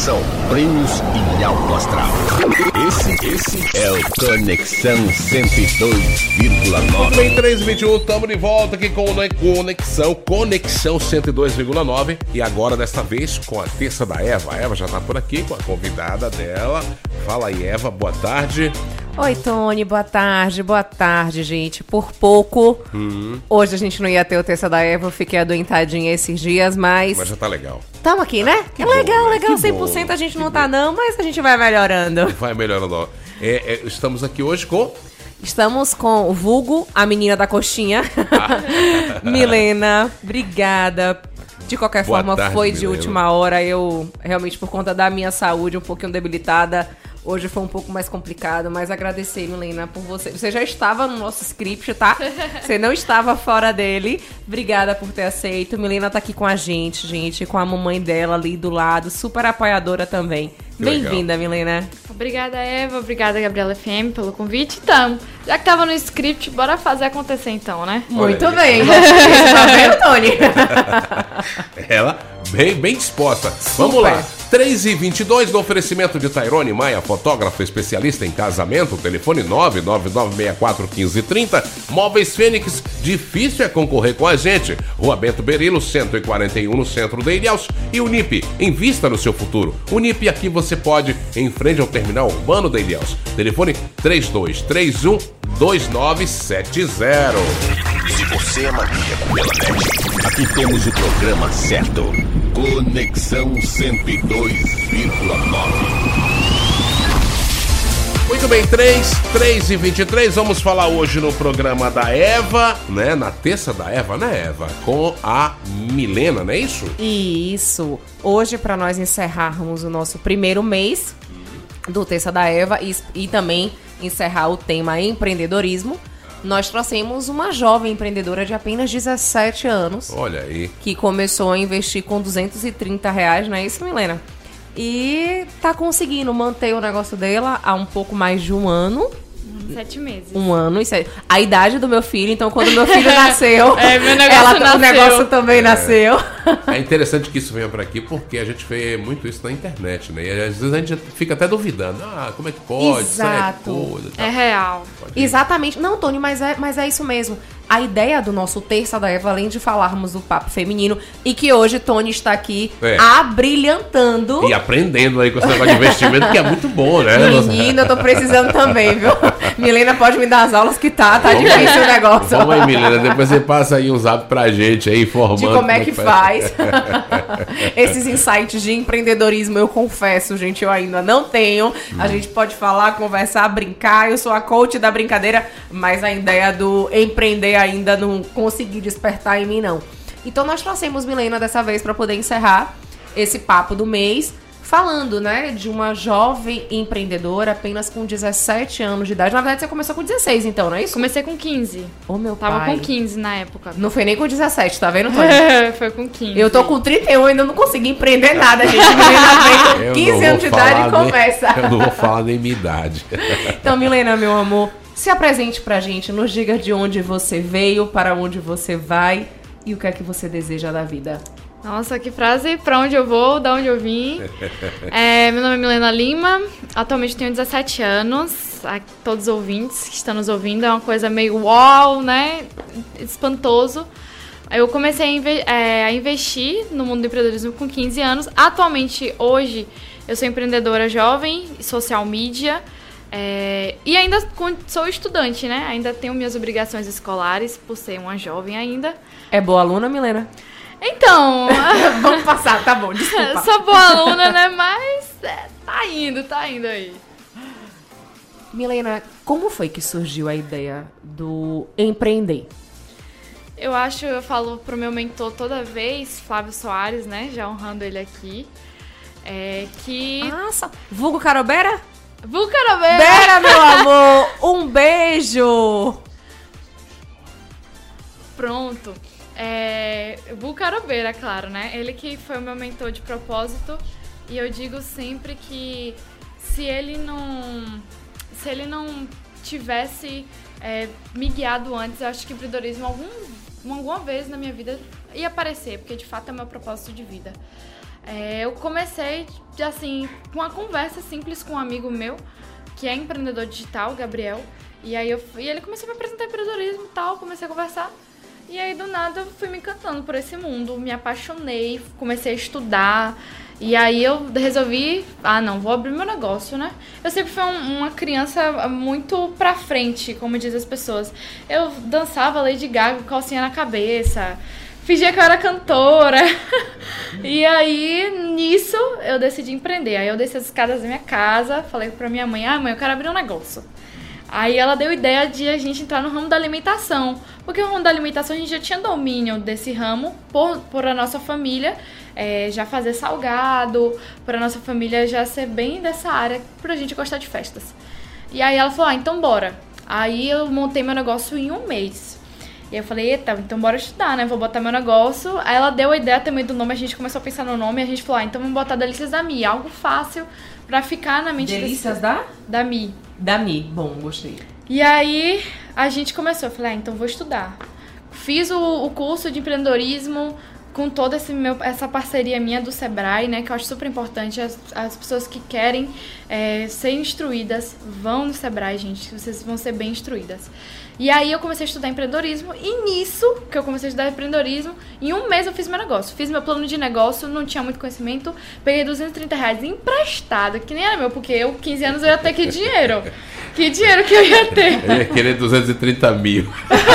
Atenção, prêmios e alto astral. Esse é o Conexão 102,9. Muito bem, 3h21, estamos de volta aqui com Conexão 102,9. E agora, desta vez, com a terça da Eva. A Eva já está por aqui com a convidada dela. Fala aí, Eva, boa tarde. Oi, Tony, boa tarde, gente. Por pouco, hoje a gente não ia ter o Terça da Eva, eu fiquei adoentadinha esses dias, mas já tá legal. Tamo aqui, né? Que é bom, legal, né? legal, Que 100% bom, a gente que não bom. tá não, mas a gente vai melhorando. Vai melhorando. Estamos aqui hoje com... Estamos com o vulgo, a menina da coxinha. Milena, obrigada. De qualquer Boa forma, tarde, foi de Milena. última hora. Eu, realmente, por conta da minha saúde, um pouquinho debilitada, hoje foi um pouco mais complicado, mas agradecer, Milena, por você. Você já estava no nosso script, tá? Você não estava fora dele. Obrigada por ter aceito. Milena tá aqui com a gente, com a mamãe dela ali do lado, super apoiadora também. Que Bem-vinda, Milena. Obrigada, Eva. Obrigada, Gabriela FM, pelo convite. Então, já que tava no script, bora fazer acontecer então, né? Muito aí. bem. Tá vendo, Tony? Ela bem disposta. Vamos lá. 3h22 do oferecimento de Tairone Maia, fotógrafo especialista em casamento. Telefone 999641530. Móveis Fênix, difícil é concorrer com a gente. Rua Bento Berilo, 141 no centro da Ilhéus. E Unip, invista no seu futuro. Unip, aqui você pode, em frente ao terminal urbano da Ilhéus. Telefone 3231-2970. Se você é maníaco pela net, aqui temos o programa certo. Conexão 102,9. Muito bem, 3h23, vamos falar hoje no programa da Eva, né? Na terça da Eva, né, Eva? Com a Milena, não é isso? Isso. Hoje, para nós encerrarmos o nosso primeiro mês do Terça da Eva e também encerrar o tema empreendedorismo, nós trouxemos uma jovem empreendedora de apenas 17 anos, Olha aí. que começou a investir com R$230, não é isso, Milena? E tá conseguindo manter o negócio dela há um pouco mais de um ano. 7 meses. Um ano e 7. A idade do meu filho, então quando meu filho nasceu, meu negócio nasceu. o negócio também nasceu. É interessante que isso venha pra aqui, porque a gente vê muito isso na internet, né? E às vezes a gente fica até duvidando. Como é que pode? Exato. Isso é coisa, tal. É real. Pode- Exatamente. Não, Tony, mas é isso mesmo. A ideia do nosso Terça da Eva, além de falarmos do papo feminino, e que hoje Tony está aqui abrilhantando. E aprendendo aí com esse negócio de investimento, que é muito bom, né? Menina, eu tô precisando também, viu? Milena pode me dar as aulas que tá difícil o negócio. Vamos aí, Milena, depois você passa aí um zap pra gente aí, informando. De como é que faz. Esses insights de empreendedorismo, eu confesso, gente, eu ainda não tenho. A gente pode falar, conversar, brincar. Eu sou a coach da brincadeira, mas a ideia do empreender ainda não consegui despertar em mim, não. Então nós trouxemos Milena dessa vez para poder encerrar esse papo do mês, falando, né, de uma jovem empreendedora apenas com 17 anos de idade. Na verdade, você começou com 16, então, não é isso? Comecei com 15. Ô, meu Tava pai. com 15 na época. Não foi nem com 17, tá vendo, Tony? Foi com 15. Eu tô com 31 e ainda não consegui empreender nada, gente. Milena vem com 15 anos de idade e começa. Eu não vou falar nem minha idade. Então, Milena, meu amor, se apresente pra gente, nos diga de onde você veio, para onde você vai e o que é que você deseja da vida. Nossa, que frase. Pra onde eu vou, da onde eu vim. Meu nome é Milena Lima. Atualmente tenho 17 anos. A todos os ouvintes que estão nos ouvindo, é uma coisa meio uau, né? Espantoso. Eu comecei a investir no mundo do empreendedorismo com 15 anos. Atualmente, hoje, eu sou empreendedora jovem, social media. E ainda sou estudante, né? Ainda tenho minhas obrigações escolares, por ser uma jovem ainda. É boa aluna, Milena? Então, Vamos passar, tá bom, desculpa. sou boa aluna, né? Mas tá indo aí. Milena, como foi que surgiu a ideia do empreender? Eu falo pro meu mentor toda vez, Flávio Soares, né? Já honrando ele aqui. Que... Nossa, vulgo Carobera? Vulcanobeira! Bera, meu amor, um beijo! Pronto. Vulcanobeira, claro, né? Ele que foi o meu mentor de propósito. E eu digo sempre que se ele não tivesse me guiado antes, eu acho que empreendedorismo alguma vez na minha vida ia aparecer, porque de fato é meu propósito de vida. Eu comecei, assim, com uma conversa simples com um amigo meu, que é empreendedor digital, Gabriel. E aí ele começou a me apresentar empreendedorismo e tal, comecei a conversar. E aí, do nada, eu fui me encantando por esse mundo, me apaixonei, comecei a estudar. E aí eu resolvi, não, vou abrir meu negócio, né? Eu sempre fui uma criança muito pra frente, como dizem as pessoas. Eu dançava Lady Gaga com calcinha na cabeça, fingia que eu era cantora. E aí, nisso, eu decidi empreender. Aí eu desci as escadas da minha casa, falei pra minha mãe, mãe, eu quero abrir um negócio. Aí ela deu ideia de a gente entrar no ramo da alimentação. Porque o ramo da alimentação a gente já tinha domínio desse ramo por a nossa família já fazer salgado, por a nossa família já ser bem dessa área, pra gente gostar de festas. E aí ela falou, então bora. Aí eu montei meu negócio em 1 mês. E eu falei, eita, então bora estudar, né? Vou botar meu negócio. Aí ela deu a ideia também do nome, a gente começou a pensar no nome, e a gente falou, então vamos botar Delícias da Mi, algo fácil pra ficar na mente Delícias da Mi. Da Mi, bom, gostei. E aí a gente começou, eu falei, então vou estudar. Fiz o curso de empreendedorismo com toda essa parceria minha do Sebrae, né, que eu acho super importante. As pessoas que querem ser instruídas vão no Sebrae, gente, vocês vão ser bem instruídas. E aí eu comecei a estudar empreendedorismo, e nisso que eu comecei a estudar empreendedorismo, em 1 mês eu fiz meu negócio. Fiz meu plano de negócio, não tinha muito conhecimento, peguei R$230 emprestado, que nem era meu, porque eu, 15 anos, eu ia ter que dinheiro. Que dinheiro que eu ia ter? Eu ia querer 230 mil.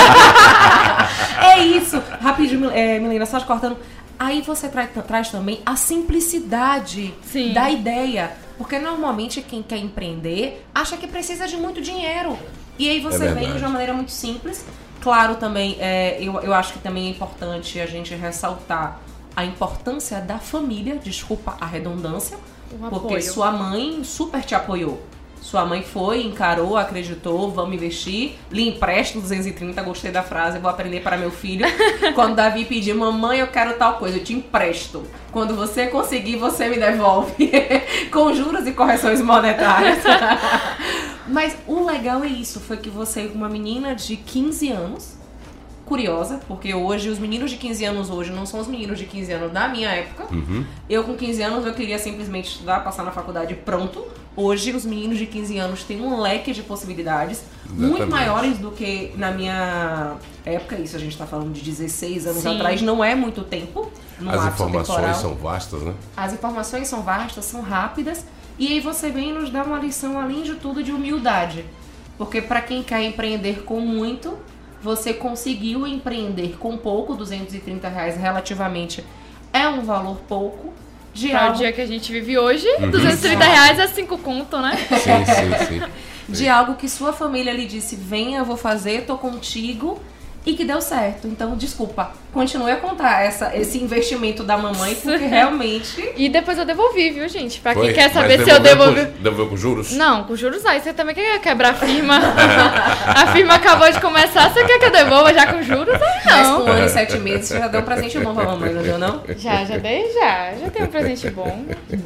É isso. Rapidinho, Milena, só te cortando. Aí você traz também a simplicidade da ideia. Porque normalmente quem quer empreender acha que precisa de muito dinheiro. E aí você vem de uma maneira muito simples. Claro, também, eu acho que também é importante a gente ressaltar a importância da família, desculpa a redundância, porque sua mãe super te apoiou. Sua mãe foi, encarou, acreditou, vamos investir, lhe empresto 230, gostei da frase, vou aprender para meu filho. Quando Davi pedir, mamãe, eu quero tal coisa, eu te empresto. Quando você conseguir, você me devolve. Com juros e correções monetárias. Mas o legal é isso, foi que você, uma menina de 15 anos, curiosa, porque hoje, os meninos de 15 anos hoje não são os meninos de 15 anos da minha época. Uhum. Eu com 15 anos, eu queria simplesmente estudar, passar na faculdade pronto. Hoje, os meninos de 15 anos têm um leque de possibilidades muito maiores do que na minha época. Isso a gente tá falando de 16 anos atrás, não é muito tempo. As informações são vastas, né? As informações são vastas, são rápidas. E aí você vem nos dar uma lição, além de tudo, de humildade. Porque para quem quer empreender com muito, você conseguiu empreender com pouco, R$230 relativamente é um valor pouco. Para o dia que a gente vive hoje, R$230 é 5 conto, né? Sim. De algo que sua família lhe disse, venha, eu vou fazer, tô contigo, e que deu certo. Então, desculpa, continue a contar esse investimento da mamãe, porque realmente... E depois eu devolvi, viu, gente? Pra quem quer saber se eu devolvi... Devolveu com juros? Não, com juros não. Você também quer quebrar a firma? A firma acabou de começar, você quer que eu devolva já com juros? Aí não. Mas com 1 ano e 7 meses, você já deu um presente bom pra mamãe, não deu, não? Já dei. Já tem um presente bom.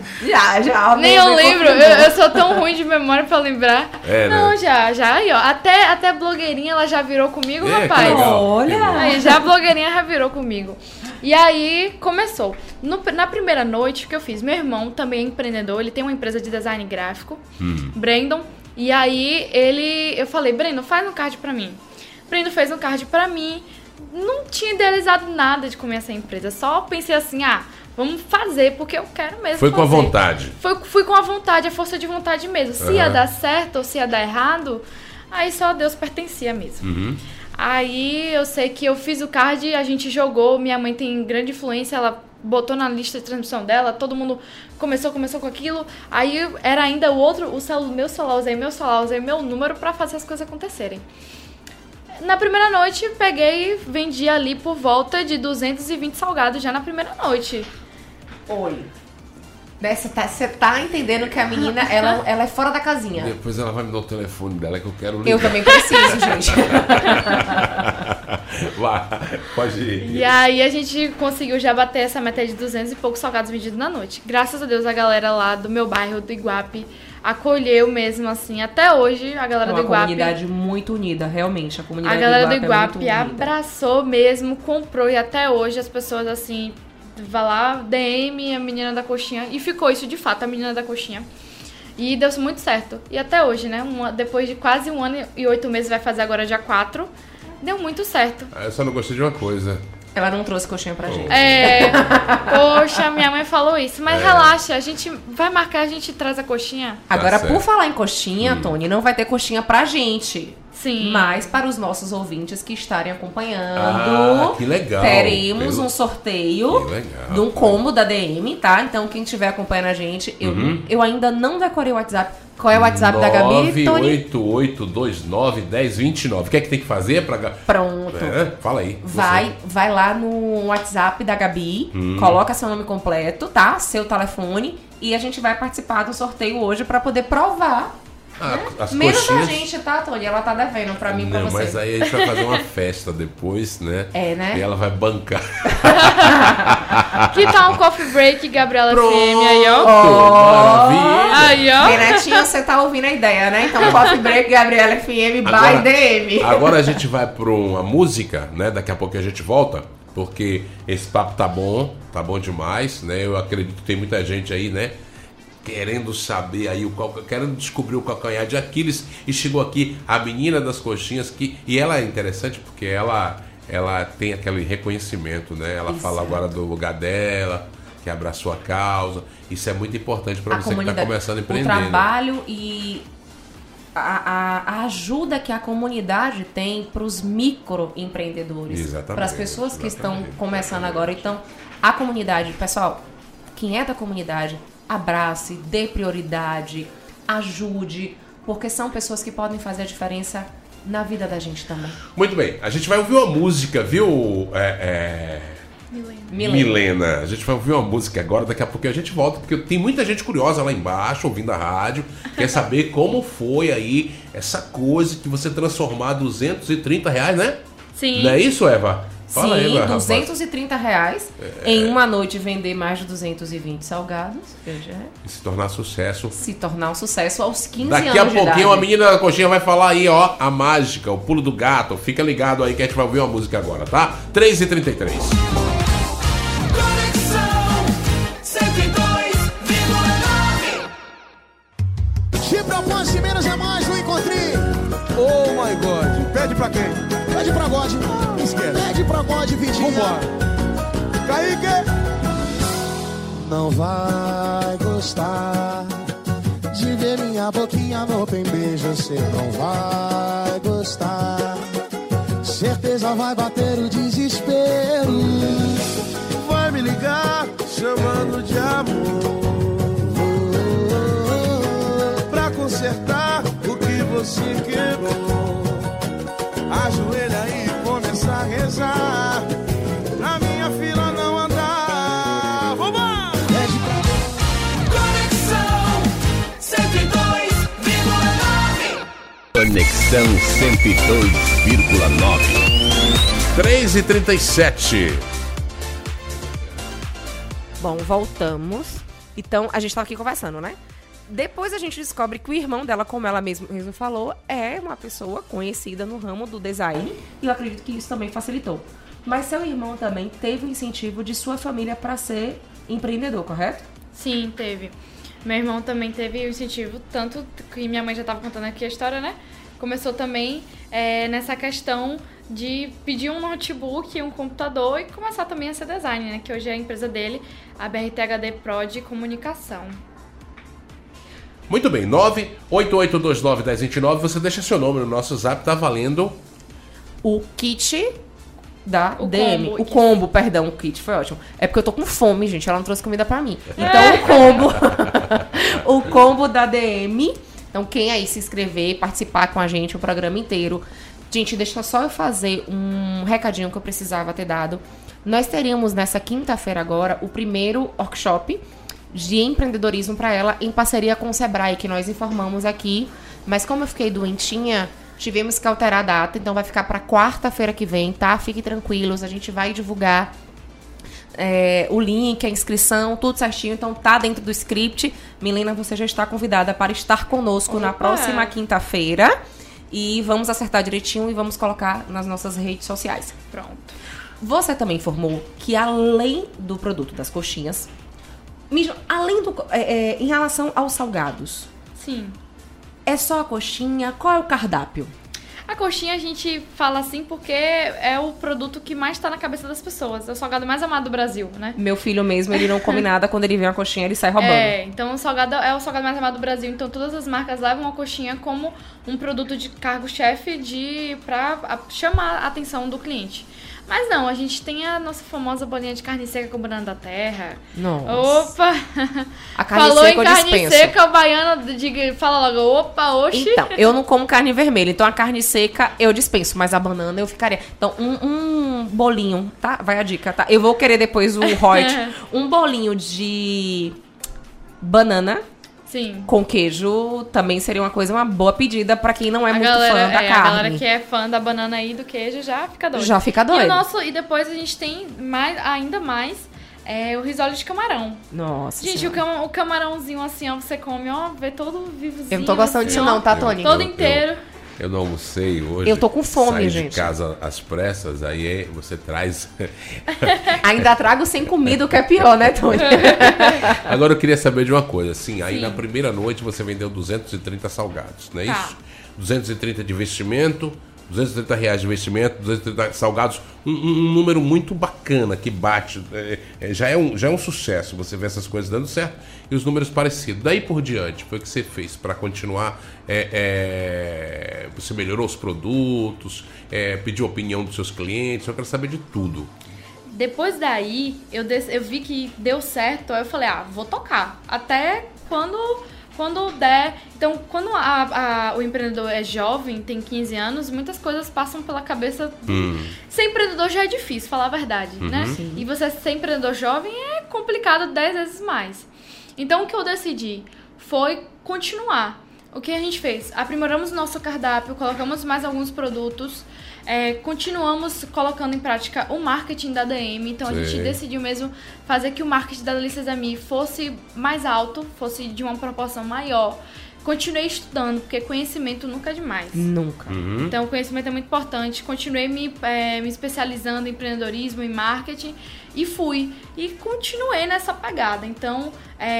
Já. Nem eu lembro, eu sou tão ruim de memória pra lembrar. Não, né? já. Aí, ó, até blogueirinha ela já virou comigo, rapaz. Olha! Aí, já a blogueirinha já virou comigo. E aí, começou. Na primeira noite, o que eu fiz? Meu irmão também é empreendedor, ele tem uma empresa de design gráfico, Brandon. E aí, eu falei, Brandon, faz um card pra mim. Brandon fez um card pra mim. Não tinha idealizado nada de comer essa empresa. Só pensei assim, vamos fazer, porque eu quero mesmo Foi fazer. Com a vontade. Fui com a vontade, a força de vontade mesmo. Se ia dar certo ou se ia dar errado, aí só Deus pertencia mesmo. Aí eu sei que eu fiz o card, a gente jogou, minha mãe tem grande influência, ela botou na lista de transmissão dela, todo mundo começou com aquilo. Aí era ainda meu celular, usei meu número pra fazer as coisas acontecerem. Na primeira noite, peguei e vendi ali por volta de 220 salgados já na primeira noite. Oi. Você tá entendendo que a menina, ela é fora da casinha. Depois ela vai me dar o telefone dela que eu quero ligar. Eu também preciso, gente. Vai, pode ir. E aí a gente conseguiu já bater essa meta de 200 e poucos salgados vendidos na noite. Graças a Deus a galera lá do meu bairro, do Iguape, acolheu mesmo assim. Até hoje a galera do Iguape... É uma comunidade muito unida, realmente. A galera do Iguape abraçou mesmo, comprou. E até hoje as pessoas assim... vai lá, DM, a menina da coxinha. E ficou isso de fato, a menina da coxinha. E deu muito certo. E até hoje, né? Depois de quase 1 ano e 8 meses, vai fazer agora dia 4. Deu muito certo. Eu só não gostei de uma coisa. Ela não trouxe coxinha pra gente. Poxa, minha mãe falou isso. Mas relaxa, a gente vai marcar, a gente traz a coxinha. Agora, Tá por certo. falar em coxinha, Tony, não vai ter coxinha pra gente. Sim. Mas para os nossos ouvintes que estarem acompanhando, Ah, que legal. teremos um sorteio Que legal. de um combo da DM, tá? Então, quem estiver acompanhando a gente, eu ainda não decorei o WhatsApp. Qual é o WhatsApp da Gabi, Tony? 988291029. O que é que tem que fazer pra... Pronto. Fala aí. Vai lá no WhatsApp da Gabi, coloca seu nome completo, tá? Seu telefone, e a gente vai participar do sorteio hoje pra poder provar. As Menos coxinhas... a gente, tá, Tony? Ela tá devendo pra mim e pra Não, você. mas aí a gente vai fazer uma festa depois, né? É, né? E ela vai bancar. Que tal um coffee break, Gabriela Pronto, FM aí, ó? maravilha. Aí, ó. Renatinho, você tá ouvindo a ideia, né? Então, Coffee Break, Gabriela FM, Agora- by DM. Agora a gente vai pra uma música, né? Daqui a pouco a gente volta, porque esse papo tá bom demais, né? Eu acredito que tem muita gente aí, né? Querendo saber aí, querendo descobrir o calcanhar de Aquiles. E chegou aqui a menina das coxinhas, e ela é interessante porque ela tem aquele reconhecimento, né? Ela fala agora do lugar dela, que abraçou a causa. Isso é muito importante para você que está começando a empreender. O trabalho e a ajuda que a comunidade tem para os microempreendedores. Exatamente, Para as pessoas que estão exatamente. começando agora. Então, a comunidade, pessoal, quem é da comunidade, abrace, dê prioridade, ajude, porque são pessoas que podem fazer a diferença na vida da gente também. Muito bem, a gente vai ouvir uma música, viu? Milena. A gente vai ouvir uma música agora, daqui a pouco a gente volta, porque tem muita gente curiosa lá embaixo, ouvindo a rádio, quer saber como foi aí essa coisa que você transformar R$230, né? Sim. Não é isso, Eva? Fala aí, Sim, Eva, rapaz. R$230 em uma noite vender mais de 220 salgados, veja, E se tornar sucesso. se tornar um sucesso aos 15 Daqui anos a de idade. pouquinho a menina da coxinha vai falar aí, ó, a mágica, o pulo do gato. Fica ligado aí que a gente vai ouvir uma música agora, tá? 3h33. Conexão 102,9. De propósito de menos é mais, não encontrei. Oh my God. Pede pra quem? Pede pra God. Esquece. Pede pra God, Vitinho. Vambora. Kaique! Não vai gostar de ver minha boquinha no beijo. Você não vai gostar. Certeza vai bater o desespero. Vai me ligar, chamando de amor. Pra consertar o que você quebrou. Ajoelha e começa a rezar. Pra minha fila não andar. Vambora! Pede pra Conexão 102,9. Conexão 102,9. 3h37. Bom, voltamos. Então, a gente tava aqui conversando, né? Depois a gente descobre que o irmão dela, como ela mesmo falou, é uma pessoa conhecida no ramo do design. E eu acredito que isso também facilitou. Mas seu irmão também teve o incentivo de sua família para ser empreendedor, correto? Sim, teve. Meu irmão também teve o incentivo, tanto que minha mãe já estava contando aqui a história, né? Começou também nessa questão de pedir um notebook, um computador e começar também a ser design, né? Que hoje é a empresa dele, a BRTHD Pro de Comunicação. Muito bem, 988291029. Você deixa seu nome no nosso zap, tá valendo. O kit da O DM. combo. O combo, perdão, o kit foi ótimo. É porque eu tô com fome, gente. Ela não trouxe comida pra mim. Então, o combo. O combo da DM. Então, quem aí se inscrever, participar com a gente o programa inteiro. Gente, deixa só eu fazer um recadinho que eu precisava ter dado. Nós teríamos nessa quinta-feira agora o primeiro workshop de empreendedorismo para ela em parceria com o Sebrae, que nós informamos aqui. Mas como eu fiquei doentinha, tivemos que alterar a data, então vai ficar para quarta-feira que vem, tá? Fiquem tranquilos, a gente vai divulgar o link, a inscrição, tudo certinho. Então tá dentro do script. Milena, você já está convidada para estar conosco na próxima quinta-feira. E vamos acertar direitinho e vamos colocar nas nossas redes sociais. Pronto. Você também informou que além do produto das coxinhas, além do... em relação aos salgados, Sim. é só a coxinha? Qual é o cardápio? A coxinha a gente fala assim porque é o produto que mais tá na cabeça das pessoas. É o salgado mais amado do Brasil, né? Meu filho mesmo, ele não come nada, quando ele vê uma coxinha, ele sai roubando. Então o salgado é o salgado mais amado do Brasil. Então todas as marcas levam a coxinha como um produto de cargo-chefe pra chamar a atenção do cliente. Mas não, a gente tem a nossa famosa bolinha de carne seca com banana da terra. Nossa. Opa! A carne Falou seca em eu carne dispenso. seca, o baiano fala logo, opa, oxi. Então, eu não como carne vermelha, então a carne seca eu dispenso, mas a banana eu ficaria. Então, um bolinho, tá? Vai a dica, tá? Eu vou querer depois o Reut. Um bolinho de banana Sim. com queijo também seria uma boa pedida pra quem não é muito fã da carne. A galera que é fã da banana e do queijo já fica doida. Já fica doido. E depois a gente tem ainda mais o risole de camarão. Nossa Gente, senhora. o camarãozinho assim, ó, você come, ó, vê todo vivozinho. Eu não tô gostando assim, disso ó, não, tá, Tony? Todo inteiro. Eu não almocei hoje. Eu tô com fome, saí gente. de casa às pressas, aí você traz... Ainda trago sem comida, o que é pior, né, Tony? Agora eu queria saber de uma coisa, assim, aí Sim. na primeira noite você vendeu 230 salgados, não é Tá. isso? 230 de investimento, R$230 de investimento, 230 salgados, um número muito bacana que bate, já é um sucesso você ver essas coisas dando certo e os números parecidos. Daí por diante, foi o que você fez para continuar, você melhorou os produtos, pediu a opinião dos seus clientes, eu quero saber de tudo. Depois daí, eu vi que deu certo, aí eu falei, vou tocar. Até quando der. Então, quando o empreendedor é jovem, tem 15 anos, muitas coisas passam pela cabeça. Ser empreendedor já é difícil, falar a verdade, né? Sim. E você ser empreendedor jovem é complicado 10 vezes mais. Então, o que eu decidi foi continuar. O que a gente fez? Aprimoramos nosso cardápio, colocamos mais alguns produtos, continuamos colocando em prática o marketing da DM. Então a gente decidiu mesmo fazer que o marketing da Delícias Ami fosse mais alto, fosse de uma proporção maior. Continuei estudando, porque conhecimento nunca é demais. Nunca. Então, o conhecimento é muito importante. Continuei me especializando em empreendedorismo, em marketing e fui. E continuei nessa pegada. Então,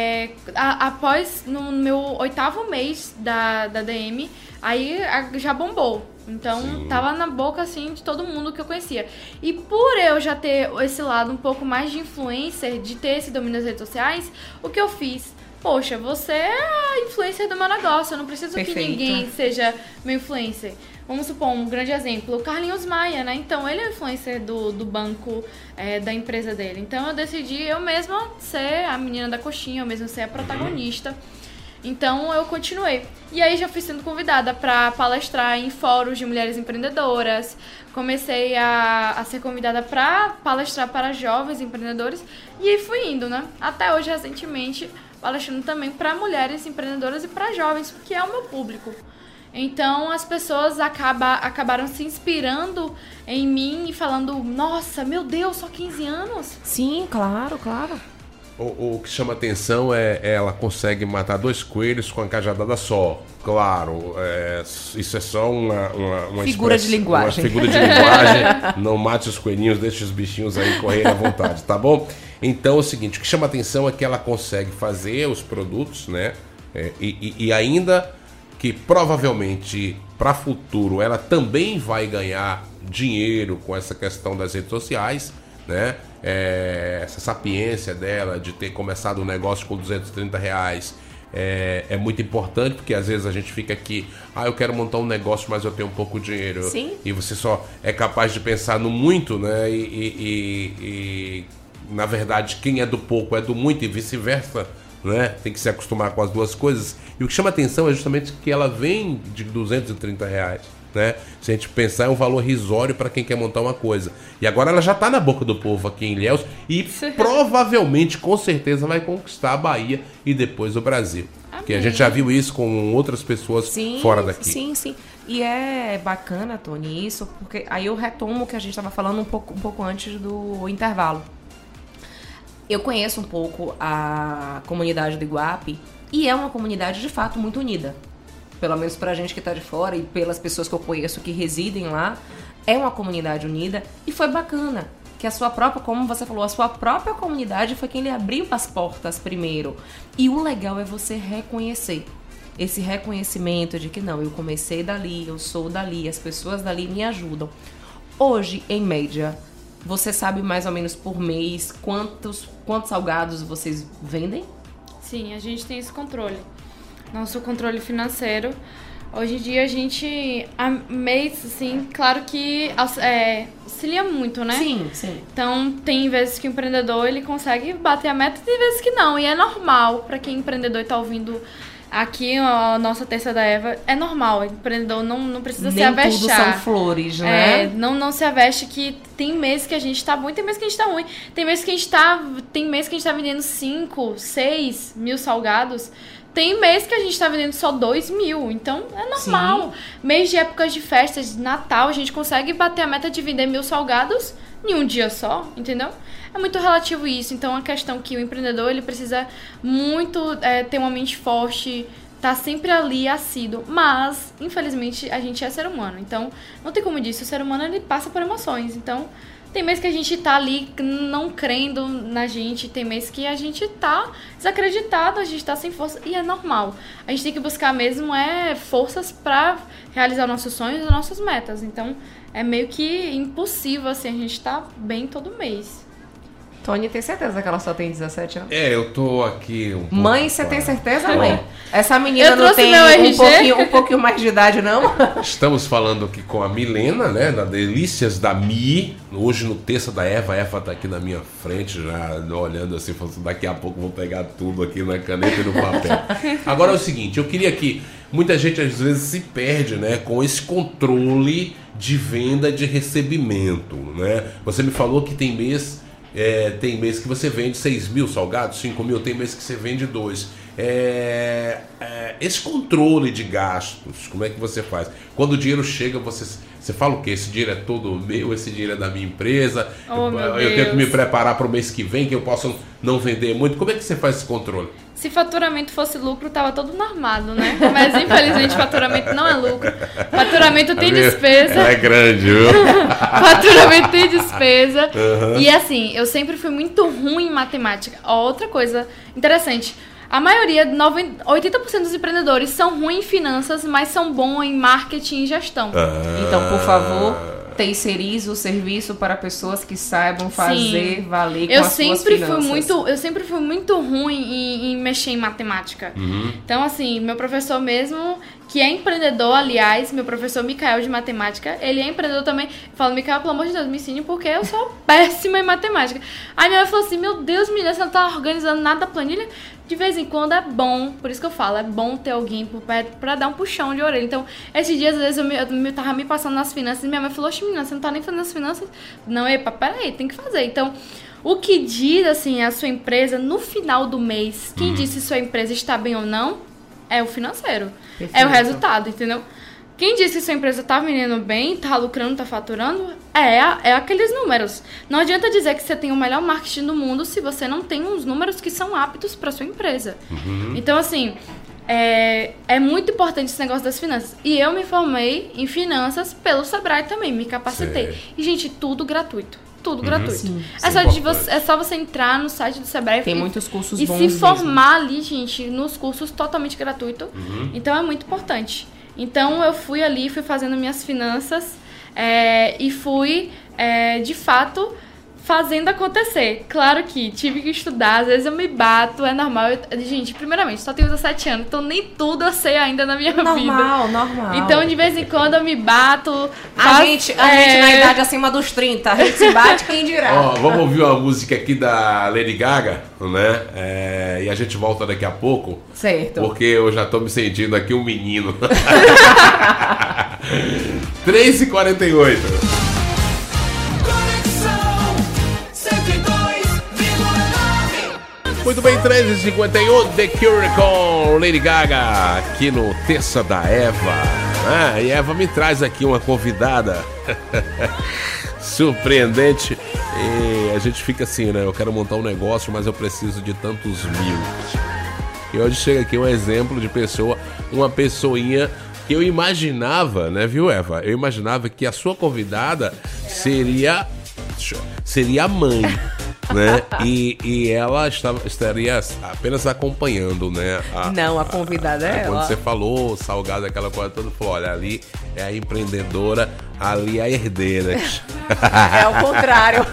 após, no meu 8º mês da DM, aí já bombou. Então, tava na boca, assim, de todo mundo que eu conhecia. E por eu já ter esse lado um pouco mais de influencer, de ter esse domínio das redes sociais, o que eu fiz? Poxa, você é a influencer do meu negócio, eu não preciso que ninguém seja meu influencer. Vamos supor, um grande exemplo, o Carlinhos Maia, né? Então, ele é o influencer do banco, da empresa dele. Então, eu decidi eu mesma ser a menina da coxinha, eu mesma ser a protagonista. Então, eu continuei. E aí, já fui sendo convidada para palestrar em fóruns de mulheres empreendedoras. Comecei a ser convidada para palestrar para jovens empreendedores. E aí, fui indo, né? Até hoje, recentemente, palestrando também para mulheres empreendedoras e para jovens, que é o meu público. Então, as pessoas acabaram se inspirando em mim e falando, nossa, meu Deus, só 15 anos? Sim, claro, claro. O que chama atenção ela consegue matar 2 coelhos com a cajadada só. Claro, isso é só uma figura de linguagem. Uma figura de linguagem. Não mate os coelhinhos, deixe os bichinhos aí correrem à vontade, tá bom? Então é o seguinte, o que chama atenção é que ela consegue fazer os produtos, né? E ainda que provavelmente para futuro ela também vai ganhar dinheiro com essa questão das redes sociais, né? Essa sapiência dela de ter começado um negócio com R$230 é muito importante, porque às vezes a gente fica aqui, eu quero montar um negócio, mas eu tenho um pouco de dinheiro. Sim. E você só é capaz de pensar no muito, né? E na verdade quem é do pouco é do muito e vice-versa, né? Tem que se acostumar com as duas coisas. E o que chama atenção é justamente que ela vem de R$230, né? Se a gente pensar, é um valor risório para quem quer montar uma coisa. E agora ela já está na boca do povo aqui em Ilhéus e provavelmente, com certeza, vai conquistar a Bahia e depois o Brasil. Amém. Porque a gente já viu isso com outras pessoas fora daqui. Sim, sim. E é bacana, Tony, isso, porque aí eu retomo o que a gente estava falando um pouco antes do intervalo. Eu conheço um pouco a comunidade do Iguape e é uma comunidade, de fato, muito unida. Pelo menos pra gente que tá de fora e pelas pessoas que eu conheço que residem lá, é uma comunidade unida e foi bacana. que a sua própria, como você falou, a sua própria comunidade foi quem lhe abriu as portas primeiro. E o legal é você reconhecer. Esse reconhecimento de que não, eu comecei dali, eu sou dali, as pessoas dali me ajudam. Hoje, em média, você sabe mais ou menos por mês quantos salgados vocês vendem? Sim, a gente tem esse controle. Nosso controle financeiro. Hoje em dia a gente, a mês, assim, claro que auxilia muito, né? Sim, sim. Então, tem vezes que o empreendedor, ele consegue bater a meta e tem vezes que não. E é normal para quem é empreendedor e tá ouvindo aqui a nossa Terça da Eva, é normal. O empreendedor não precisa se avestar. Nem tudo são flores, né? Não se aveste que tem mês que a gente tá bom e tem mês que a gente tá ruim. Tem mês que a gente tá vendendo 5, 6 mil salgados. Tem mês que a gente tá vendendo só 2 mil, então é normal. Sim. Mês de épocas de festas, de Natal, a gente consegue bater a meta de vender 1.000 salgados em um dia só, entendeu? É muito relativo isso, então a questão que o empreendedor, ele precisa muito ter uma mente forte, tá sempre ali, assíduo, mas, infelizmente, a gente é ser humano, então não tem como dizer, o ser humano, ele passa por emoções, então... Tem mês que a gente tá ali não crendo na gente, tem mês que a gente tá desacreditado, a gente tá sem força, e é normal. A gente tem que buscar mesmo forças pra realizar nossos sonhos e nossas metas. Então, é meio que impossível, assim, a gente tá bem todo mês. Tony, tem certeza que ela só tem 17 anos? Eu tô aqui um pouco... Mãe, você tem certeza, mãe? Essa menina não tem um pouquinho mais de idade, não? Estamos falando aqui com a Milena, né? Da Delícias da Mi. Hoje no Terça da Eva. A Eva tá aqui na minha frente, já olhando assim, falando, daqui a pouco vou pegar tudo aqui na caneta e no papel. Agora é o seguinte, eu queria que... Muita gente às vezes se perde, né? Com esse controle de venda, de recebimento, né? Você me falou que tem mês que você vende 6 mil salgados, 5 mil, tem mês que você vende 2. Esse controle de gastos, como é que você faz? Quando o dinheiro chega, você fala o quê? Esse dinheiro é todo meu, esse dinheiro é da minha empresa, eu tenho que me preparar para o mês que vem, que eu possa não vender muito. Como é que você faz esse controle? Se faturamento fosse lucro, tava todo normado, né? Mas infelizmente faturamento não é lucro. Faturamento tem despesa. É grande, viu? Faturamento tem despesa. Uhum. E assim, eu sempre fui muito ruim em matemática. Outra coisa interessante. A maioria, 80% dos empreendedores são ruins em finanças, mas são bons em marketing e gestão. Então, por favor, terceirize o serviço para pessoas que saibam fazer valer com as suas finanças. Eu sempre fui muito ruim em mexer em matemática. Uhum. Então, assim, meu professor mesmo, que é empreendedor, aliás, meu professor Micael de matemática, ele é empreendedor também. Eu falo, Micael, pelo amor de Deus, me ensine porque eu sou péssima em matemática. Aí minha mãe falou assim, meu Deus, menina, você não tá organizando nada da planilha? De vez em quando é bom, por isso que eu falo, é bom ter alguém por perto pra dar um puxão de orelha. Então, esses dias, às vezes, eu tava me passando nas finanças e minha mãe falou, oxe, menina, você não tá nem fazendo as finanças? Não, epa, peraí, tem que fazer. Então, o que diz, assim, a sua empresa no final do mês, quem diz se sua empresa está bem ou não, é o financeiro. Perfeito. É o resultado, entendeu? Quem diz que sua empresa tá vendendo bem, tá lucrando, tá faturando, é aqueles números. Não adianta dizer que você tem o melhor marketing do mundo se você não tem uns números que são aptos para sua empresa. Uhum. Então, assim, é muito importante esse negócio das finanças. E eu me formei em finanças pelo Sebrae também, me capacitei. Certo. E, gente, tudo gratuito. Tudo gratuito. Sim, é só você entrar no site do Sebrae. Tem muitos cursos e bons se formar ali, gente, nos cursos totalmente gratuito. Uhum. Então, é muito importante. Então, eu fui ali, fui fazendo minhas finanças e fui, de fato, fazendo acontecer. Claro que tive que estudar, às vezes eu me bato, é normal. Gente, primeiramente, só tenho 17 anos, então nem tudo eu sei ainda na minha vida. Normal. Então, de vez em quando eu me bato. A gente na idade acima dos 30, a gente se bate, quem dirá. Vamos ouvir uma música aqui da Lady Gaga, né? E a gente volta daqui a pouco. Certo. Porque eu já tô me sentindo aqui um menino. 3h48. Muito bem, 13h51, The Cure com Lady Gaga, aqui no Terça da Eva. E Eva me traz aqui uma convidada surpreendente. E a gente fica assim, né? Eu quero montar um negócio, mas eu preciso de tantos mil. E hoje chega aqui um exemplo de pessoa, uma pessoinha que eu imaginava, né, viu, Eva? Eu imaginava que a sua convidada seria seria a mãe, né? E ela estaria apenas acompanhando, né? Não, a convidada é quando ela. você falou, Salgado, aquela coisa toda, falou, olha, ali é a empreendedora, ali é a herdeira. É o contrário.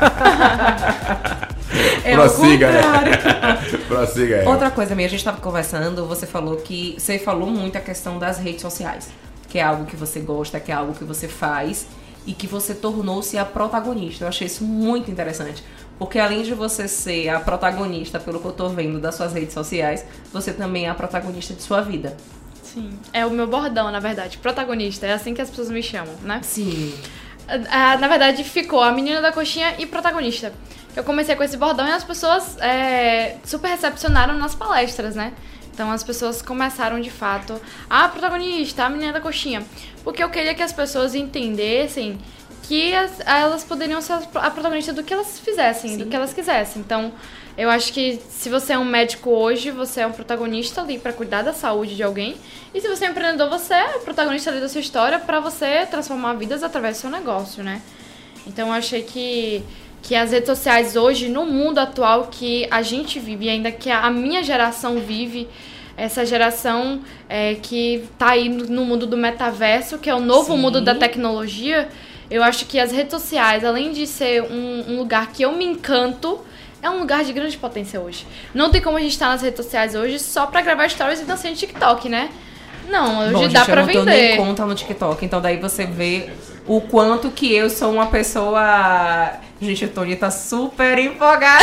Prossiga, Prossiga. Outra coisa, a gente estava conversando, você falou muito a questão das redes sociais, que é algo que você gosta, que é algo que você faz e que você tornou-se a protagonista. Eu achei isso muito interessante, porque além de você ser a protagonista, pelo que eu tô vendo das suas redes sociais, você também é a protagonista de sua vida. Sim, é o meu bordão, na verdade, protagonista, é assim que as pessoas me chamam, né? Sim. Na verdade, ficou a menina da coxinha e protagonista. Eu comecei com esse bordão e as pessoas super recepcionaram nas palestras, né? Então as pessoas começaram de fato a protagonista, a menina da coxinha. Porque eu queria que as pessoas entendessem que elas poderiam ser a protagonista do que elas fizessem, do que elas quisessem. Então eu acho que se você é um médico hoje, você é um protagonista ali para cuidar da saúde de alguém. E se você é um empreendedor, você é o protagonista ali da sua história para você transformar vidas através do seu negócio, né? Então eu achei que as redes sociais hoje, no mundo atual que a gente vive, e ainda que a minha geração vive, essa geração que tá aí no mundo do metaverso, que é o novo mundo da tecnologia, eu acho que as redes sociais, além de ser um lugar que eu me encanto, é um lugar de grande potência hoje. Não tem como a gente estar nas redes sociais hoje só pra gravar stories e dançar no TikTok, né? Não, hoje Bom, dá pra vender. Eu não tenho nem conta no TikTok, então daí você vê o quanto que eu sou uma pessoa... Gente, a Tony tá super empolgada.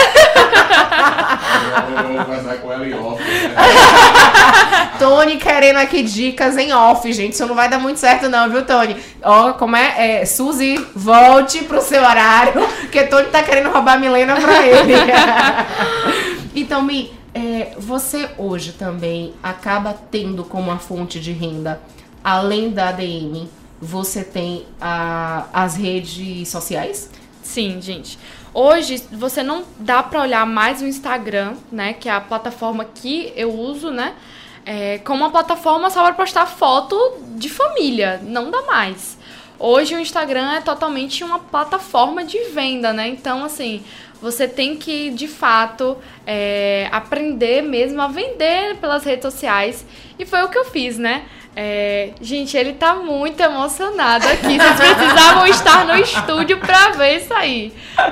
Eu vou casar com ela em off. Tony querendo aqui dicas em off, gente. Isso não vai dar muito certo não, viu, Tony? Ó, como Suzy, volte pro seu horário, que Tony tá querendo roubar a Milena pra ele. Então, Mi, você hoje também acaba tendo como uma fonte de renda, além da ADM, você tem as redes sociais? Sim, gente. Hoje, você não dá pra olhar mais o Instagram, né? Que é a plataforma que eu uso, né? Como uma plataforma só para postar foto de família. Não dá mais. Hoje, o Instagram é totalmente uma plataforma de venda, né? Então, assim, você tem que, de fato, aprender mesmo a vender pelas redes sociais. E foi o que eu fiz, né? Gente, ele tá muito emocionado aqui. Vocês precisavam estar no estúdio pra ver isso aí.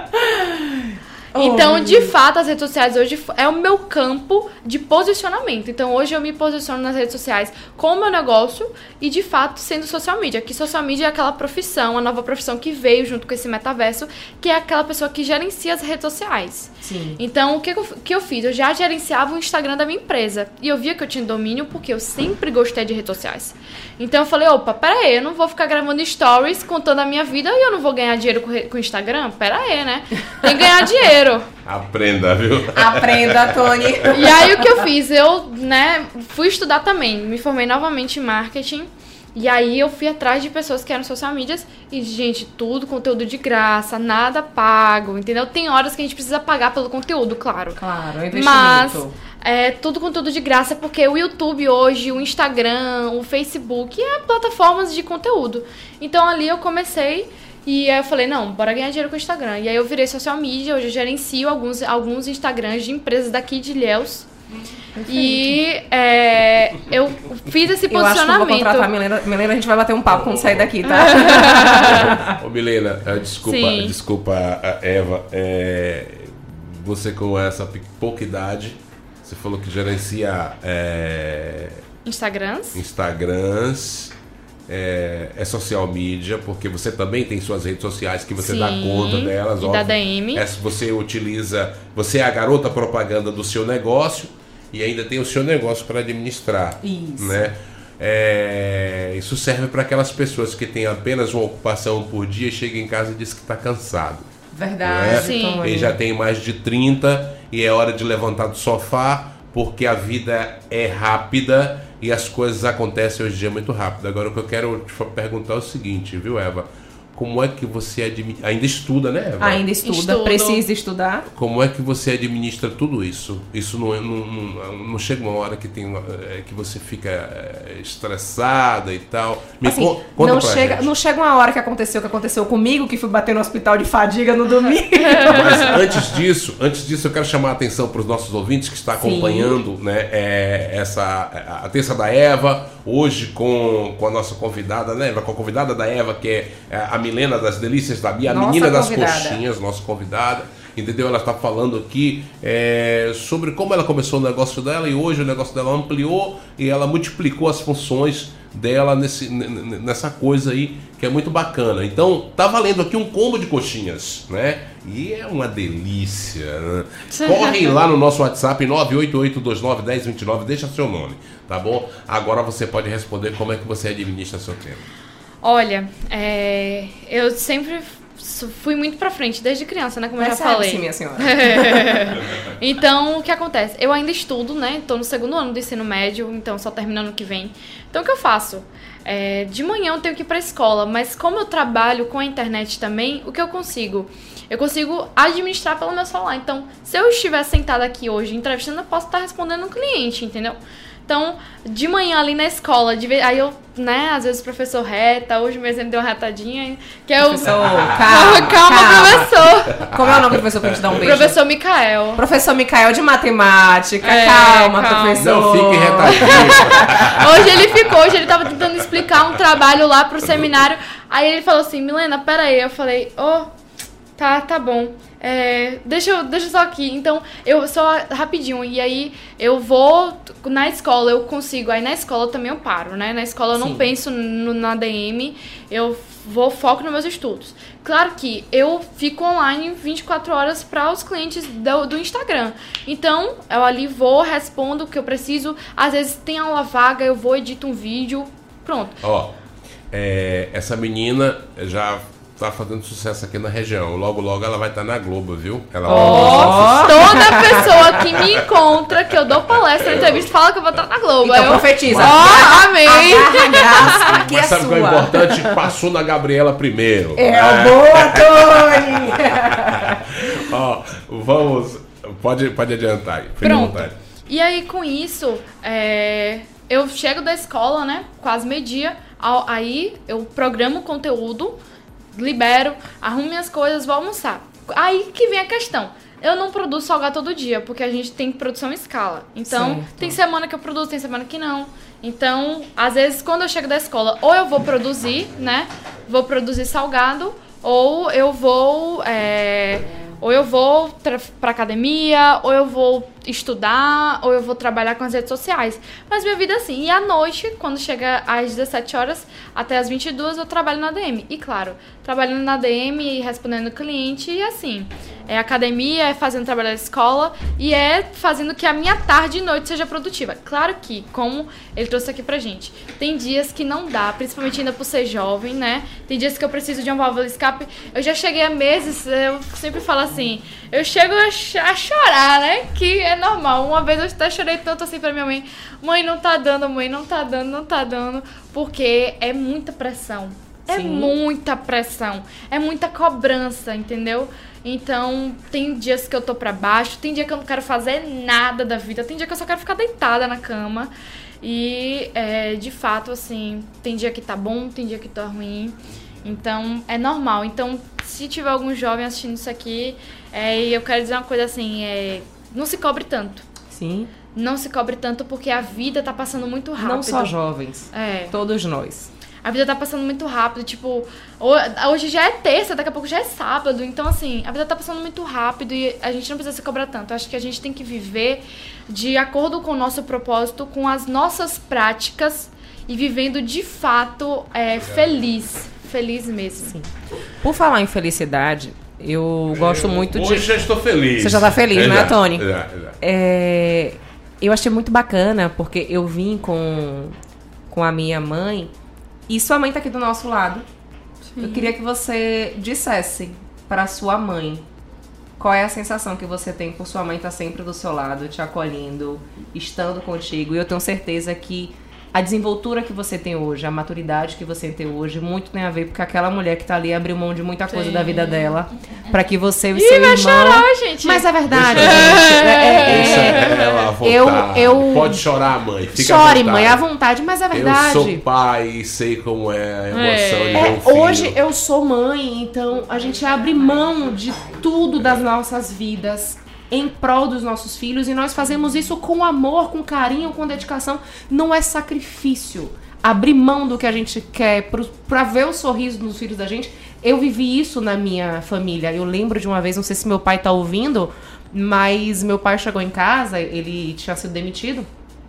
Então, de fato, as redes sociais hoje é o meu campo de posicionamento. Então, hoje eu me posiciono nas redes sociais com o meu negócio e, de fato, sendo social media. Que social media é aquela profissão, a nova profissão que veio junto com esse metaverso, que é aquela pessoa que gerencia as redes sociais. Sim. Então, o que eu fiz? Eu já gerenciava o Instagram da minha empresa. E eu via que eu tinha domínio porque eu sempre gostei de redes sociais. Então, eu falei, opa, pera aí, eu não vou ficar gravando stories contando a minha vida e eu não vou ganhar dinheiro com o Instagram? Pera aí, né? Tem que ganhar dinheiro. Aprenda, viu? Aprenda, Tony. E aí, o que eu fiz? Eu, fui estudar também. Me formei novamente em marketing. E aí, eu fui atrás de pessoas que eram social medias. E, gente, tudo conteúdo de graça, nada pago, entendeu? Tem horas que a gente precisa pagar pelo conteúdo, claro. Claro, é investimento. Mas tudo conteúdo de graça, porque o YouTube hoje, o Instagram, o Facebook, plataformas de conteúdo. Então, ali eu comecei... E aí eu falei, não, bora ganhar dinheiro com o Instagram. E aí eu virei social media, hoje eu gerencio alguns Instagrams de empresas daqui de Ilhéus. Perfeito. E eu fiz esse posicionamento. Eu acho que eu vou contratar a Milena. Milena, a gente vai bater um papo quando sair daqui, tá? Ô, Milena, desculpa, Eva. Você com essa pouca idade, você falou que gerencia... Instagrams. É social media, porque você também tem suas redes sociais que você dá conta delas. E da DM. Você utiliza, você é a garota propaganda do seu negócio e ainda tem o seu negócio para administrar. Isso. Né? Isso serve para aquelas pessoas que têm apenas uma ocupação por dia e chegam em casa e dizem que está cansado. Verdade. Né? Sim. E já tem mais de 30 e é hora de levantar do sofá, porque a vida é rápida e as coisas acontecem hoje em dia muito rápido. Agora, o que eu quero te perguntar é o seguinte, viu, Eva? como é que você ainda estuda, né, Eva? Ainda estuda, precisa estudar. Como é que você administra tudo isso? Isso não chega uma hora que que você fica estressada e tal? Conta não chega uma hora que aconteceu comigo, que fui bater no hospital de fadiga no domingo. Mas antes disso, eu quero chamar a atenção para os nossos ouvintes que estão acompanhando, né, a terça da Eva, hoje com a nossa convidada, né, com a convidada da Eva, que é a Milena das Delícias da Bia, a menina das coxinhas, nossa convidada, entendeu? Ela está falando aqui sobre como ela começou o negócio dela e hoje o negócio dela ampliou e ela multiplicou as funções dela nessa coisa aí que é muito bacana. Então, tá valendo aqui um combo de coxinhas, né? E é uma delícia, né? Corre lá no nosso WhatsApp 988291029, deixa seu nome, tá bom? Agora você pode responder como é que você administra seu tempo. Olha, eu sempre fui muito pra frente, desde criança, né? Como eu já falei. Sim, minha senhora. Então, o que acontece? Eu ainda estudo, né? Tô no 2º ano do ensino médio, então só terminando o que vem. Então, o que eu faço? De manhã eu tenho que ir pra escola, mas como eu trabalho com a internet também, o que eu consigo? Eu consigo administrar pelo meu celular. Então, se eu estiver sentada aqui hoje entrevistando, eu posso estar respondendo um cliente, entendeu? Então, de manhã ali na escola, aí eu, né, às vezes o professor reta, hoje mesmo ele deu uma retadinha, que é o... Professor, calma, professor! Como é o nome do professor pra gente dar um beijo? Professor Micael. Professor Micael de matemática, calma, professor. Não fique retadinho. Hoje ele tava tentando explicar um trabalho lá pro seminário, aí ele falou assim, Milena, peraí, eu falei, tá bom. Deixa eu só aqui. Então, eu só rapidinho. E aí, eu vou na escola, eu consigo. Aí, na escola também eu paro, né? Na escola eu não penso na DM. Eu foco nos meus estudos. Claro que eu fico online 24 horas para os clientes do Instagram. Então, eu ali vou, respondo o que eu preciso. Às vezes, tem aula vaga, eu vou, edito um vídeo. Pronto. Essa menina já... tá fazendo sucesso aqui na região. Logo, logo ela vai estar na Globo, viu? Toda pessoa que me encontra, que eu dou palestra, entrevista, fala que eu vou estar na Globo. Então profetiza. Amém. Aqui mas é sabe o que é importante? Passou na Gabriela primeiro. Boa, Tony! Vamos... Pode adiantar aí. Pronto. E aí, com isso, eu chego da escola, né? Quase meio-dia. Aí, eu programo o conteúdo, libero, arrumo minhas coisas, vou almoçar. Aí que vem a questão. Eu não produzo salgado todo dia, porque a gente tem produção em escala. Então, tem semana que eu produzo, tem semana que não. Então, às vezes, quando eu chego da escola, ou eu vou produzir, né? Vou produzir salgado, ou eu vou pra academia, ou eu vou estudar, ou eu vou trabalhar com as redes sociais. Mas minha vida é assim. E à noite, quando chega às 17 horas até às 22, eu trabalho na DM. E claro, trabalhando na DM e respondendo cliente, e assim, é academia, é fazendo trabalho da escola e é fazendo que a minha tarde e noite seja produtiva. Claro que, como ele trouxe aqui pra gente, tem dias que não dá, principalmente ainda por ser jovem, né? Tem dias que eu preciso de uma válvula de escape. Eu já cheguei a meses, eu sempre falo assim, eu chego a chorar, né? Que é normal. Uma vez eu até chorei tanto assim pra minha mãe. Mãe, não tá dando, porque é muita pressão. É muita pressão. É muita cobrança, entendeu? Então, tem dias que eu tô pra baixo, tem dia que eu não quero fazer nada da vida, tem dia que eu só quero ficar deitada na cama. E, de fato, assim, tem dia que tá bom, tem dia que tá ruim. Então, é normal. Então, se tiver algum jovem assistindo isso aqui, eu quero dizer uma coisa assim, não se cobre tanto. Sim. Não se cobre tanto porque a vida tá passando muito rápido. Não só jovens, todos nós. A vida tá passando muito rápido, tipo, hoje já é terça, daqui a pouco já é sábado. Então, assim, a vida tá passando muito rápido e a gente não precisa se cobrar tanto. Eu acho que a gente tem que viver de acordo com o nosso propósito, com as nossas práticas e vivendo de fato feliz mesmo. Sim. Por falar em felicidade, eu gosto muito de... Hoje já estou feliz. Você já tá feliz, né, Tony? Já. Eu achei muito bacana, porque eu vim com a minha mãe e sua mãe tá aqui do nosso lado. Sim. Eu queria que você dissesse para sua mãe qual é a sensação que você tem por sua mãe estar sempre do seu lado, te acolhendo, estando contigo. E eu tenho certeza que A desenvoltura que você tem hoje, a maturidade que você tem hoje, muito tem a ver porque aquela mulher que tá ali abriu mão de muita coisa da vida dela pra que você e seu irmão... chorar, gente. Mas é verdade, gente. Deixa ela à vontade. Pode chorar, mãe. Fica Chore, à vontade. mãe, à vontade, mas é verdade. Eu sou pai e sei como é a emoção de ver um filho. Hoje eu sou mãe, então a gente abre mão de tudo das nossas vidas em prol dos nossos filhos, e nós fazemos isso com amor, com carinho, com dedicação. Não é sacrifício. Abrir mão do que a gente quer pra ver o sorriso dos filhos da gente. Eu vivi isso na minha família. Eu lembro de uma vez, não sei se meu pai tá ouvindo, mas meu pai chegou em casa, ele tinha sido demitido,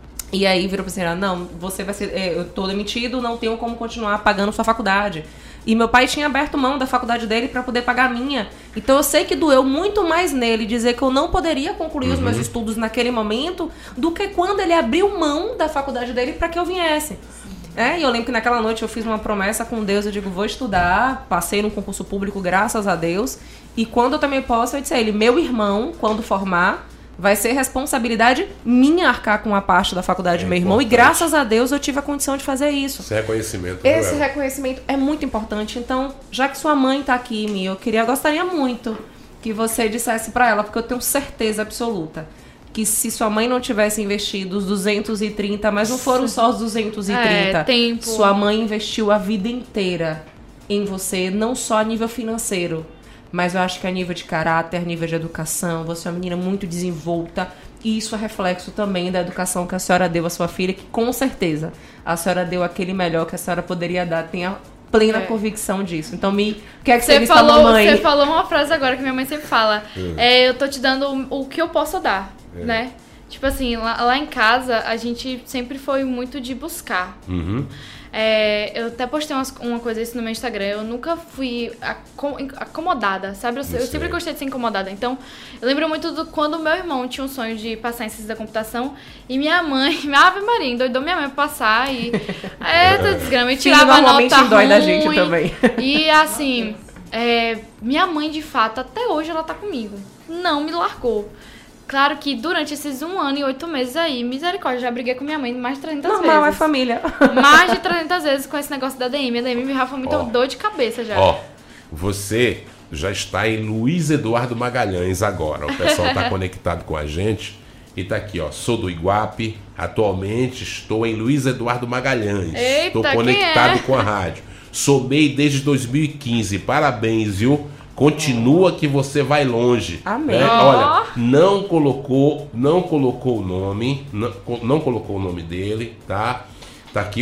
e aí virou pra assim, não, você vai ser, eu tô demitido, não tenho como continuar pagando sua faculdade. E meu pai tinha aberto mão da faculdade dele pra poder pagar a minha. Então eu sei que doeu muito mais nele dizer que eu não poderia concluir os meus estudos naquele momento do que quando ele abriu mão da faculdade dele pra que eu viesse. E eu lembro que naquela noite eu fiz uma promessa com Deus, eu digo, vou estudar, passei num concurso público, graças a Deus. E quando eu tomei posse, eu disse a ele, meu irmão, quando formar, vai ser responsabilidade minha arcar com a parte da faculdade do meu irmão. E graças a Deus eu tive a condição de fazer isso. Esse reconhecimento. Esse reconhecimento é muito importante. Então, já que sua mãe tá aqui, Mi, eu gostaria muito que você dissesse pra ela, porque eu tenho certeza absoluta que se sua mãe não tivesse investido os 230, mas não foram só os 230, tempo. Sua mãe investiu a vida inteira em você, não só a nível financeiro, mas eu acho que a nível de caráter, a nível de educação, você é uma menina muito desenvolta, e isso é reflexo também da educação que a senhora deu à sua filha, que com certeza a senhora deu aquele melhor que a senhora poderia dar, tenha plena convicção disso. Então, o que é que você disse pra mamãe? Você falou uma frase agora que minha mãe sempre fala, eu tô te dando o que eu posso dar, né? Tipo assim, lá em casa, a gente sempre foi muito de buscar. Eu até postei uma coisa isso no meu Instagram. Eu nunca fui acomodada, sabe? Eu sempre gostei de ser incomodada. Então, eu lembro muito do quando meu irmão tinha um sonho de passar em ciência da computação. E minha mãe, minha Ave Maria, endoidou minha mãe pra passar. E desgrama. E tirava nota ruim. Dói da gente também. E assim, minha mãe, de fato, até hoje ela tá comigo. Não me largou. Claro que durante esses 1 ano e 8 meses aí, misericórdia, já briguei com minha mãe mais de 300 vezes. Normal, é família. Mais de 300 vezes com esse negócio da DM. A DM me foi muito dor de cabeça já. Você já está em Luiz Eduardo Magalhães agora. O pessoal está conectado com a gente e tá aqui, sou do Iguape, atualmente estou em Luiz Eduardo Magalhães. Eita, estou conectado com a rádio. Sou MEI desde 2015. Parabéns, viu? Continua que você vai longe. Amém. Olha, não colocou o nome, não colocou o nome dele, tá? Tá aqui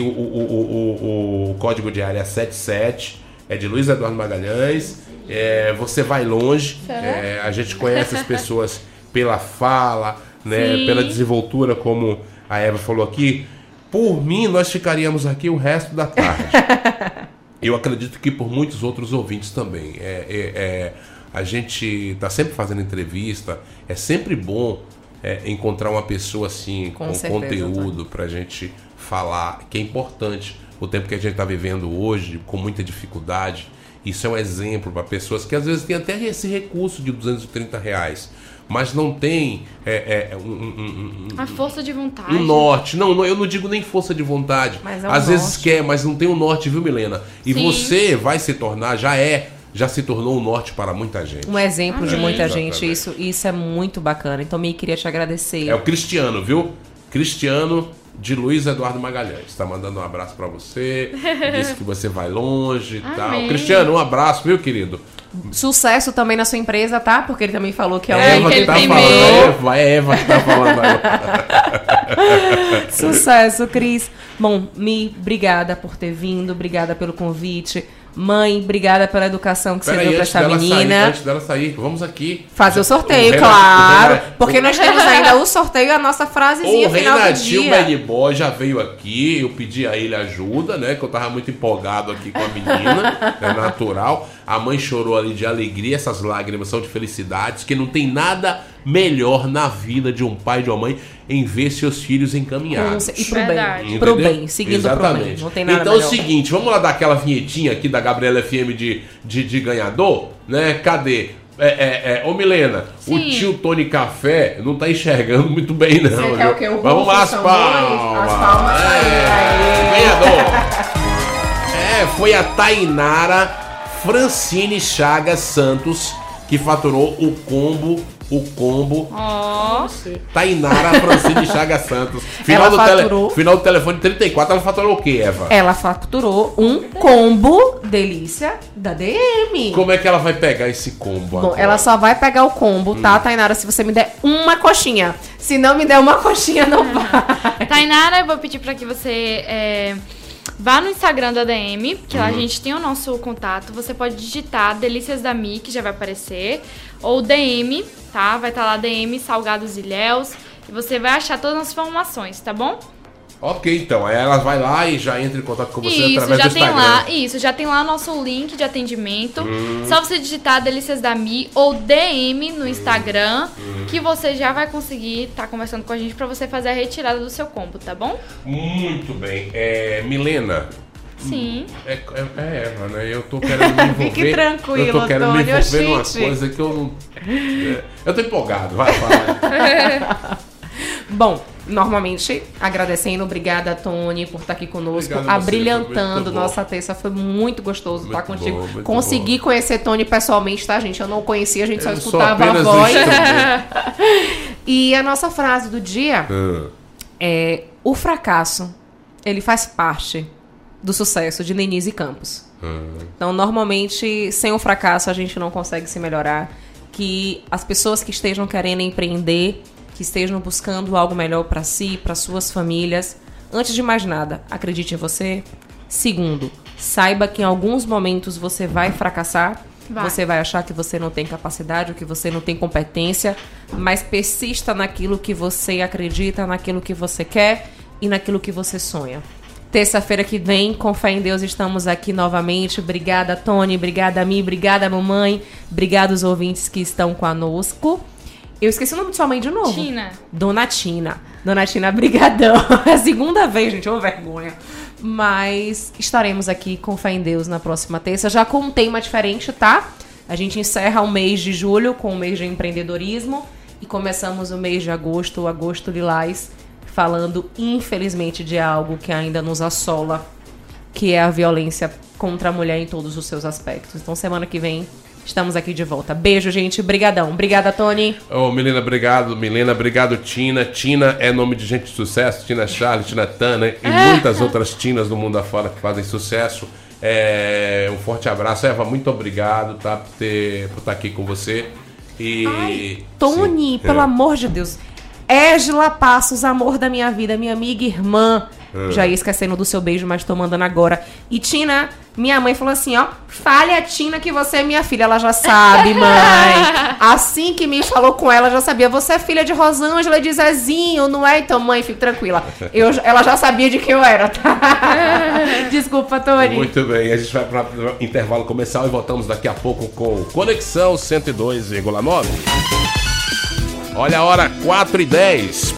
o código de área 77, é de Luiz Eduardo Magalhães. Você vai longe. A gente conhece as pessoas pela fala, né? Pela desenvoltura, como a Eva falou aqui. Por mim, nós ficaríamos aqui o resto da tarde. Eu acredito que por muitos outros ouvintes também. A gente está sempre fazendo entrevista. É sempre bom encontrar uma pessoa assim, com conteúdo para a gente falar, que é importante. O tempo que a gente está vivendo hoje, com muita dificuldade. Isso é um exemplo para pessoas que às vezes têm até esse recurso de R$230, mas não tem a força de vontade. Um norte. Não, eu não digo nem força de vontade. Mas às vezes quer, mas não tem um norte, viu, Milena? E você vai se tornar, já se tornou um norte para muita gente. Um exemplo de muita gente. Isso é muito bacana. Então, eu queria te agradecer. É o Cristiano, viu? Cristiano de Luiz Eduardo Magalhães. Tá mandando um abraço para você. Disse que você vai longe e tal. Cristiano, um abraço, viu, querido? Sucesso também na sua empresa, tá? Porque ele também falou que é o Eva que tá falando. É Eva que tá falando agora. Sucesso, Cris. Bom, obrigada por ter vindo, obrigada pelo convite. Mãe, obrigada pela educação que você deu pra essa menina. Antes dela sair, vamos aqui fazer o sorteio, claro. Porque nós temos ainda o sorteio e a nossa frasezinha final do dia. O Bad Boy já veio aqui, eu pedi a ele ajuda, né? Que eu tava muito empolgado aqui com a menina, é natural. A mãe chorou ali de alegria, essas lágrimas são de felicidades, que não tem nada melhor na vida de um pai e de uma mãe em ver seus filhos encaminhados. E pro bem, seguindo exatamente. Pro bem. Não tem nada então melhor. É o seguinte, vamos lá dar aquela vinhetinha aqui da Gabriela FM de ganhador, né? Cadê? Ô Milena, Sim. o tio Tony Café não tá enxergando muito bem, não. Você quer o quê? O Vamos lá, as Rufus palmas. As palmas. Ganhador. Foi a Tainara Francine Chagas Santos que faturou o combo. Ó. Tainara Francine Chagas Santos. Ela faturou. Final do telefone 34. Ela faturou o quê, Eva? Ela faturou um combo delícia da DM. Como é que ela vai pegar esse combo Bom, agora? ela só vai pegar o combo, tá, Tainara? Se você me der uma coxinha. Se não me der uma coxinha, não vai. Tainara, eu vou pedir pra que você vá no Instagram da DM, que lá a gente tem o nosso contato. Você pode digitar Delícias da Mi, que já vai aparecer, ou DM, tá? Vai estar lá DM Salgados Ilhéus, e você vai achar todas as informações, tá bom? Ok, então. Aí ela vai lá e já entra em contato com você Isso, através já do tem Instagram. lá, já tem lá nosso link de atendimento. Só você digitar Delícias da Mi ou DM no Instagram, que você já vai conseguir estar conversando com a gente pra você fazer a retirada do seu combo, tá bom? Muito bem. Milena. Sim. Eva, né? Eu tô querendo me envolver. Fique tranquilo, eu tô querendo me Tony, envolver numa gente. coisa que eu não. Eu tô empolgado, vai falar. Bom, normalmente, agradecendo, obrigada, Tony, por estar aqui conosco, Obrigado a você, abrilhantando foi muito bom. nossa terça. Foi muito gostoso estar Muito contigo. bom, muito Consegui conhecer Tony pessoalmente, tá, gente? Eu não conhecia, a gente só Eu sou escutava a apenas voz. um instrumento. E a nossa frase do dia é: o fracasso, ele faz parte do sucesso de Denise Campos. Então, normalmente, sem o fracasso, a gente não consegue se melhorar. Que as pessoas que estejam querendo empreender, que estejam buscando algo melhor para si, para suas famílias, antes de mais nada, acredite em você. Segundo, saiba que em alguns momentos você vai fracassar. Você vai achar que você não tem capacidade, ou que você não tem competência, mas persista naquilo que você acredita, naquilo que você quer e naquilo que você sonha. Terça-feira que vem, com fé em Deus, estamos aqui novamente. Obrigada, Tony. Obrigada, Mi. Obrigada, mamãe. Obrigada aos ouvintes que estão conosco. Eu esqueci o nome de sua mãe de novo. Tina. Dona Tina. Dona Tina, brigadão. É a segunda vez, gente. Ô, vergonha. Mas estaremos aqui, com fé em Deus, na próxima terça. Já com um tema diferente, tá? A gente encerra o mês de julho com o mês de empreendedorismo. E começamos o mês de agosto, Agosto Lilás, falando, infelizmente, de algo que ainda nos assola, que é a violência contra a mulher em todos os seus aspectos. Então, semana que vem, estamos aqui de volta. Beijo, gente. Brigadão. Obrigada, Tony. Milena, obrigado. Milena, obrigado, Tina. Tina é nome de gente de sucesso. Tina Charles, Tina Tana e muitas outras Tinas do mundo afora que fazem sucesso. Um forte abraço. Eva, muito obrigado, tá, por estar aqui com você. E... Tony, Sim. pelo amor de Deus. Égila Passos, amor da minha vida, minha amiga e irmã. Já ia esquecendo do seu beijo, mas tô mandando agora. E Tina, minha mãe falou assim, ó: fale a Tina que você é minha filha. Ela já sabe, mãe. Assim que me falou com ela, já sabia. Você é filha de Rosângela e de Zezinho, não é? Então, mãe, fique tranquila. Ela já sabia de quem eu era, tá? Desculpa, Tony. Muito bem, a gente vai para o intervalo comercial e voltamos daqui a pouco com Conexão 102,9. Olha a hora, 4h10.